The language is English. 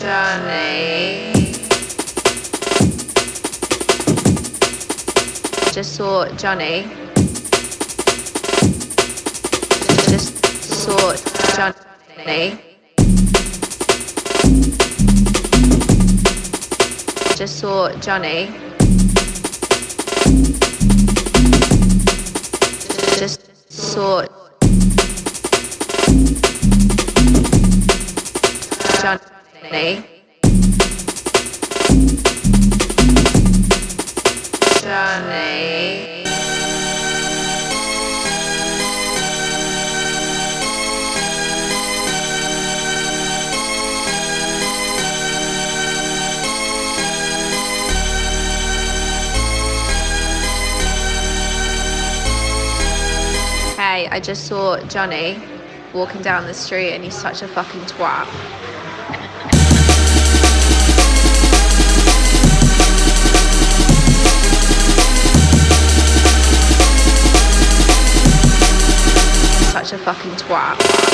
Johnny. Just saw Johnny. Just saw Johnny. Just saw Johnny. Just saw Johnny. Johnny. Hey, I just saw Johnny walking down the street and he's such a fucking twat. Such a fucking twat.